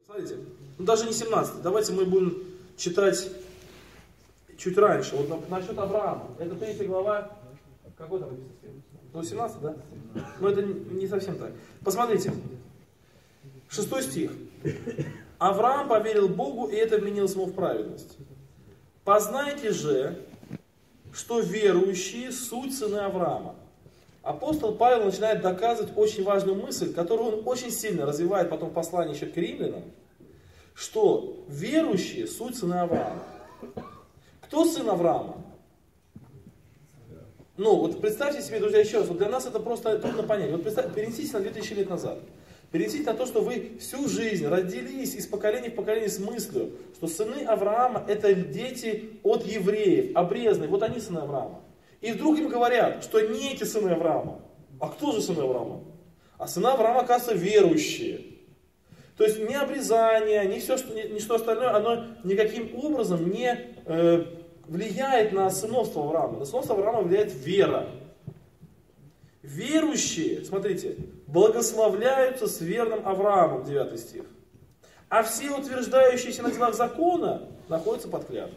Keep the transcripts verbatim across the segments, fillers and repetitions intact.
Смотрите, ну даже не семнадцатый, давайте мы будем читать чуть раньше. Вот насчет Авраама. Это третья глава, какой там написано? Ну, семнадцать, да? Но это не совсем так. Посмотрите, шестой стих. Авраам поверил Богу, и это вменилось ему в праведность. Познайте же, что верующие суть сыны Авраама. Апостол Павел начинает доказывать очень важную мысль, которую он очень сильно развивает потом в послании еще к римлянам, что верующие суть сыны Авраама. Кто сын Авраама? Ну, вот представьте себе, друзья, еще раз, вот для нас это просто трудно понять. Вот представьте, перенеситесь на две тысячи лет назад. Перенесите на то, что вы всю жизнь родились из поколения в поколение с мыслью, что сыны Авраама это дети от евреев, обрезанные, вот они сыны Авраама. И вдруг им говорят, что не эти сыны Авраама. А кто же сыны Авраама? А сыны Авраама, оказывается, верующие. То есть ни обрезание, ни все, что, ни, ни что остальное, оно никаким образом не э, влияет на сыновство Авраама. На сыновство Авраама влияет вера. Верующие, смотрите, благословляются с верным Авраамом, девятый стих. А все утверждающиеся на делах закона находятся под клятвой.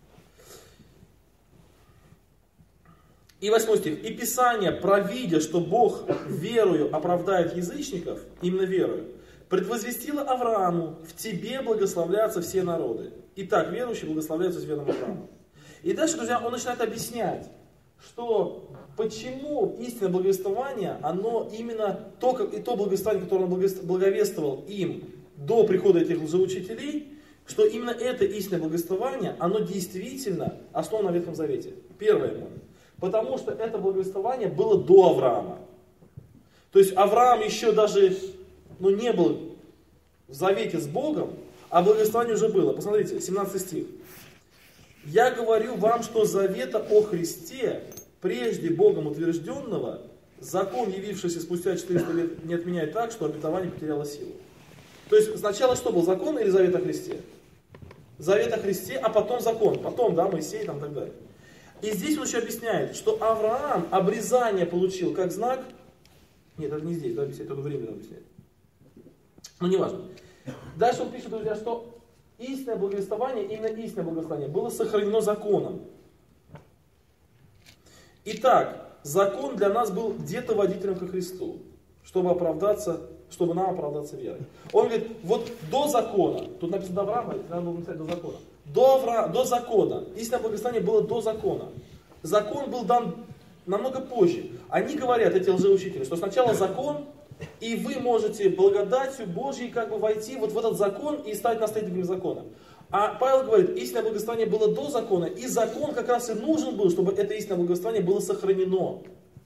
И восьмой стих. И Писание, провидя, что Бог верою оправдает язычников, именно верою, предвозвестило Аврааму: в тебе благословляются все народы. Итак, верующие благословляются с верным Авраамом. И дальше, друзья, он начинает объяснять, что почему истинное благовествование, оно именно то, как, и то благовествование, которое он благовествовал им до прихода этих лжеучителей, что именно это истинное благовествование, оно действительно основано на Ветхом Завете. Первое ему. Потому что это благовествование было до Авраама. То есть Авраам еще даже ну, не был в завете с Богом, а благовествование уже было. Посмотрите, семнадцатый стих. «Я говорю вам, что завета о Христе, прежде Богом утвержденного, закон, явившийся спустя четыреста лет, не отменяет так, что обетование потеряло силу». То есть сначала что был, закон или завет о Христе? Завет о Христе, а потом закон. Потом, да, Моисей там, и так далее. И здесь он еще объясняет, что Авраам обрезание получил как знак. Нет, это не здесь, да, объясняет, это временно объясняет. Ну, не важно. Дальше он пишет, друзья, что истинное благовествование, именно истинное благовествование, было сохранено законом. Итак, закон для нас был где-то водителем ко Христу, чтобы оправдаться, чтобы нам оправдаться верой. Он говорит, вот до закона, тут написано до Авраама, надо было написать до закона. До, Авра... до закона. Истинное благословение было до закона. Закон был дан намного позже. Они говорят, эти лжеучители, что сначала закон, и вы можете благодатью Божьей как бы войти вот в этот закон и стать наследниками закона. А Павел говорит, истинное благословение было до закона, и закон как раз и нужен был, чтобы это истинное благословение было сохранено.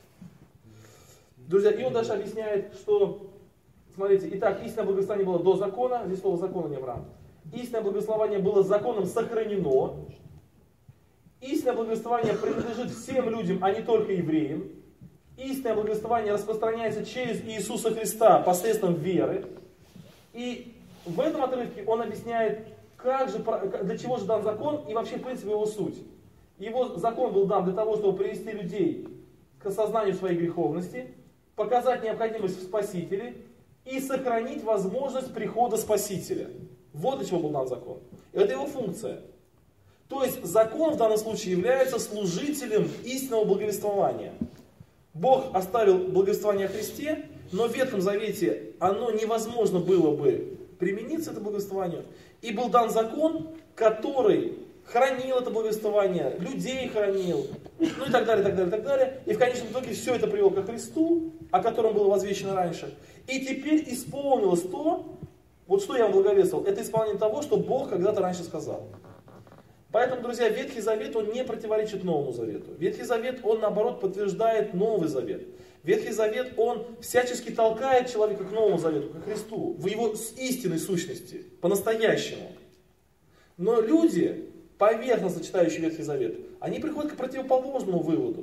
Друзья, и он дальше объясняет, что, смотрите, итак, истинное благословение было до закона, здесь слово закона не Авраам. Истинное благословение было законом сохранено. Истинное благословение принадлежит всем людям, а не только евреям. Истинное благословение распространяется через Иисуса Христа посредством веры. И в этом отрывке он объясняет, как же, для чего же дан закон и вообще в принципе его суть. Его закон был дан для того, чтобы привести людей к осознанию своей греховности, показать необходимость в Спасителе и сохранить возможность прихода Спасителя. Вот для чего был дан закон. Это его функция. То есть закон в данном случае является служителем истинного благовествования. Бог оставил благовествование о Христе, но в Ветхом Завете оно невозможно было бы примениться, это благовествование. И был дан закон, который хранил это благовествование, людей хранил, ну и так далее, так далее, так далее. И в конечном итоге все это привело ко Христу, о котором было возвещено раньше. И теперь исполнилось то, вот что я вам благовествовал, это исполнение того, что Бог когда-то раньше сказал. Поэтому, друзья, Ветхий Завет, он не противоречит Новому Завету. Ветхий Завет, он наоборот подтверждает Новый Завет. Ветхий Завет, он всячески толкает человека к Новому Завету, к Христу, в его истинной сущности, по-настоящему. Но люди, поверхностно читающие Ветхий Завет, они приходят к противоположному выводу,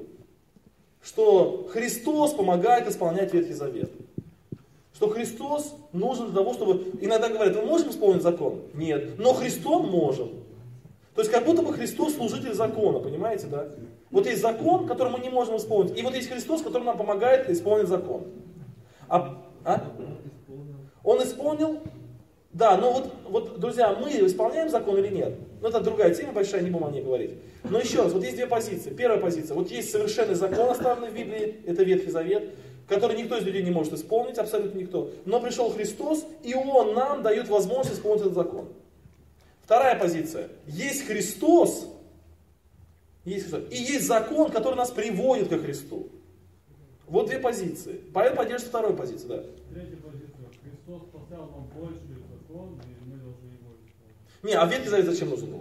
что Христос помогает исполнять Ветхий Завет. Что Христос нужен для того, чтобы... Иногда говорят, мы можем исполнить закон? Нет. Но Христом можем. То есть как будто бы Христос служитель закона, понимаете, да? Вот есть закон, который мы не можем исполнить. И вот есть Христос, который нам помогает исполнить закон. А, а? Он исполнил Да, но вот, вот, друзья, мы исполняем закон или нет? Ну, это другая тема большая, не будем о ней говорить. Но еще раз, вот есть две позиции. Первая позиция, вот есть совершенный закон, оставленный в Библии, это Ветхий Завет, который никто из людей не может исполнить, абсолютно никто. Но пришел Христос, и Он нам дает возможность исполнить этот закон. Вторая позиция, есть Христос, есть Христос, и есть закон, который нас приводит ко Христу. Вот две позиции. Павел поддерживает вторую позицию, да. Третья позиция. Христос поставил нам больше закон, и мы должны его исполнить. Не, а Ветхий Завет зачем нужен был?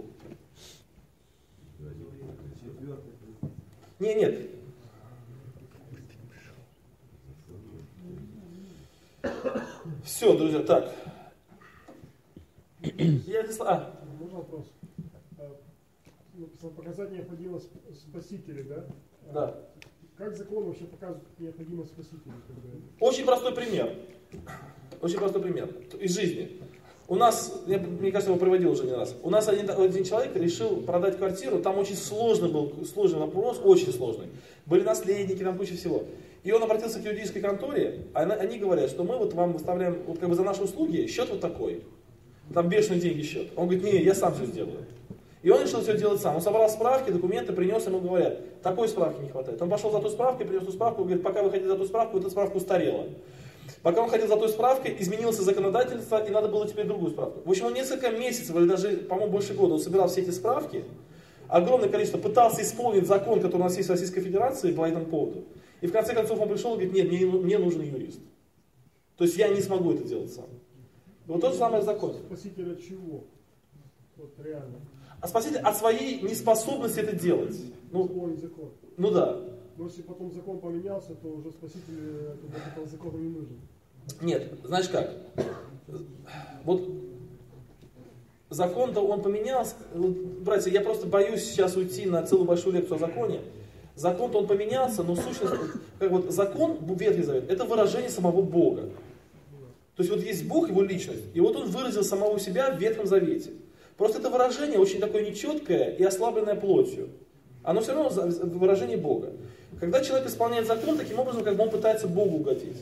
Не, нет. Все, друзья, так. Я не а. Можно вопрос? Написано, показать необходимость спасителя, да? Да. Как закон вообще показывает необходимость спасителя? Очень простой пример. Очень простой пример из жизни. У нас, я, мне кажется, его приводил уже не раз. У нас один, один человек решил продать квартиру, там очень сложный был, сложный вопрос, очень сложный. Были наследники, там куча всего. И он обратился к юридической конторе, а они говорят, что мы вот вам выставляем вот как бы за наши услуги счет вот такой. Там бешеные деньги счет. Он говорит, не, я сам все сделаю. И он решил все делать сам. Он собрал справки, документы, принес, ему говорят, такой справки не хватает. Он пошел за ту справку, принес ту справку, говорит, пока вы ходили за ту справку, эта справка устарела. Пока он ходил за той справкой, изменилось законодательство, и надо было теперь другую справку. В общем, он несколько месяцев, или даже, по-моему, больше года, он собирал все эти справки, огромное количество, пытался исполнить закон, который у нас есть в Российской Федерации по этому поводу. И в конце концов он пришел и говорит, нет, мне, мне нужен юрист. То есть я не смогу это делать сам. Вот тот же самый закон. Спаситель от чего? Вот реально. А спаситель от своей неспособности это делать. Ну, Закон, закон. Ну да. Но если потом закон поменялся, то уже спаситель этого закона не нужен. Нет, знаешь как? Вот закон-то он поменялся. Братья, я просто боюсь сейчас уйти на целую большую лекцию о законе. Закон-то он поменялся, но сущность, как вот закон, Ветхий Завет, это выражение самого Бога. То есть вот есть Бог, его личность, и вот он выразил самого себя в Ветхом Завете. Просто это выражение очень такое нечеткое и ослабленное плотью. Оно все равно выражение Бога. Когда человек исполняет закон, таким образом, как бы он пытается Богу угодить.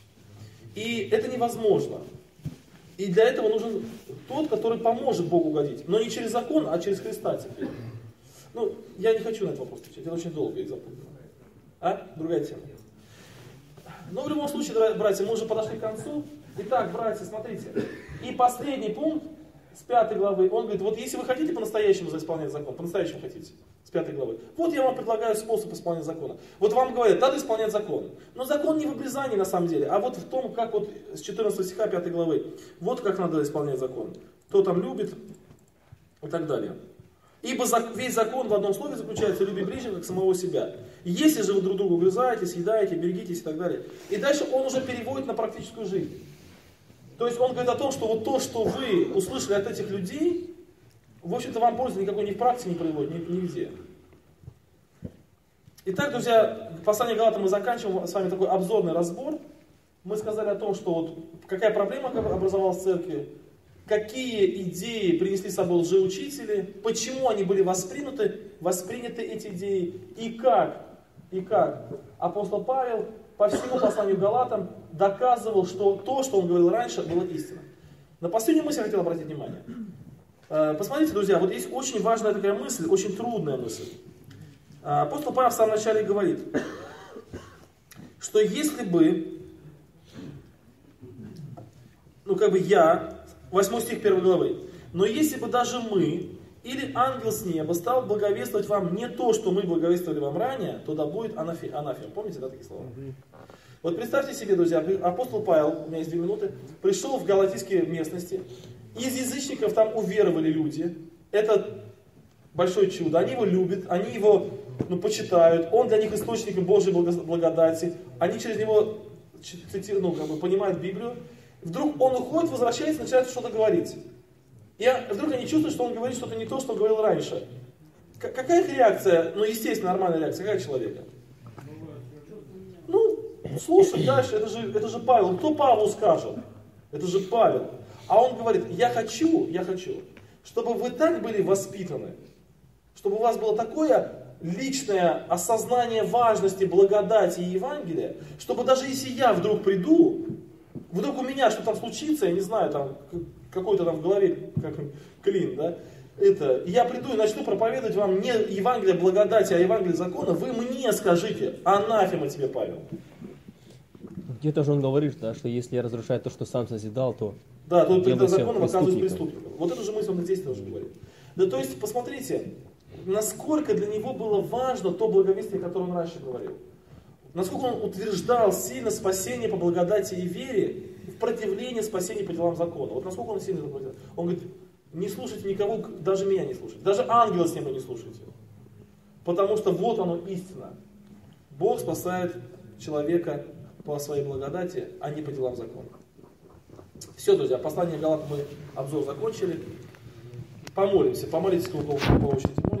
И это невозможно. И для этого нужен тот, который поможет Богу угодить. Но не через закон, а через Христа теперь. Ну, я не хочу на этот вопрос отвечать, это очень долго и запутанно. А? Другая тема. Но в любом случае, братья, мы уже подошли к концу. Итак, братья, смотрите. И последний пункт с пятой главы, он говорит, вот если вы хотите по-настоящему исполнять закон, по-настоящему хотите, с пятой главы, вот я вам предлагаю способ исполнения закона. Вот вам говорят, надо исполнять закон. Но закон не в обрезании на самом деле, а вот в том, как вот с четырнадцатого стиха пятой главы, вот как надо исполнять закон. Кто там любит и так далее. Ибо весь закон в одном слове заключается, люби ближнего, как самого себя. Если же вы друг друга угрызаете, съедаете, берегитесь и так далее. И дальше он уже переводит на практическую жизнь. То есть он говорит о том, что вот то, что вы услышали от этих людей, в общем-то вам пользы никакой ни в практике не приводит, ни, нигде. Итак, друзья, послание Галатам мы заканчиваем с вами такой обзорный разбор. Мы сказали о том, что вот какая проблема образовалась в церкви, какие идеи принесли с собой лжеучители, почему они были восприняты, восприняты эти идеи, и как, и как апостол Павел по всему посланию Галатам доказывал, что то, что он говорил раньше, было истинным. На последнюю мысль я хотел обратить внимание. Посмотрите, друзья, вот есть очень важная такая мысль, очень трудная мысль. Апостол Павел в самом начале говорит, что если бы, ну как бы я, восьмой стих первой главы, но если бы даже мы, или ангел с неба стал благовествовать вам не то, что мы благовествовали вам ранее, то да будет анафем. Помните, да, такие слова? Вот представьте себе, друзья, апостол Павел, у меня есть две минуты, пришел в галатийские местности, из язычников там уверовали люди, это большое чудо, они его любят, они его ну, почитают, он для них источник Божьей благодати, они через него ну, как бы, понимают Библию, вдруг он уходит, возвращается, начинает что-то говорить. И вдруг они чувствуют, что он говорит что-то не то, что он говорил раньше. К- какая их реакция? Ну, естественно, нормальная реакция. Какая человека? Ну, слушай, дальше, это же, это же Павел. Кто Павлу скажет? Это же Павел. А он говорит, я хочу, я хочу, чтобы вы так были воспитаны, чтобы у вас было такое личное осознание важности, благодати и Евангелия, чтобы даже если я вдруг приду, вдруг у меня что-то там случится, я не знаю, там какой-то там в голове как, клин, да, это, я приду и начну проповедовать вам не Евангелие благодати, а Евангелие закона, вы мне скажите, анафема тебе, Павел. Где-то же он говорит, да, что если я разрушаю то, что сам созидал, то да, то перед делайся законом оказываюсь преступником. преступником. Вот эту же мысль он здесь тоже говорит. Да, то есть, посмотрите, насколько для него было важно то благовестие, которое он раньше говорил. Насколько он утверждал сильно спасение по благодати и вере в противлении спасения по делам закона. Вот насколько он сильно это утверждал. Он говорит, не слушайте никого, даже меня не слушайте. Даже ангела с ним не слушайте. Потому что вот оно истина. Бог спасает человека по своей благодати, а не по делам закона. Все, друзья, послание Галатам мы обзор закончили. Помолимся. Помолитесь, кто по очереди.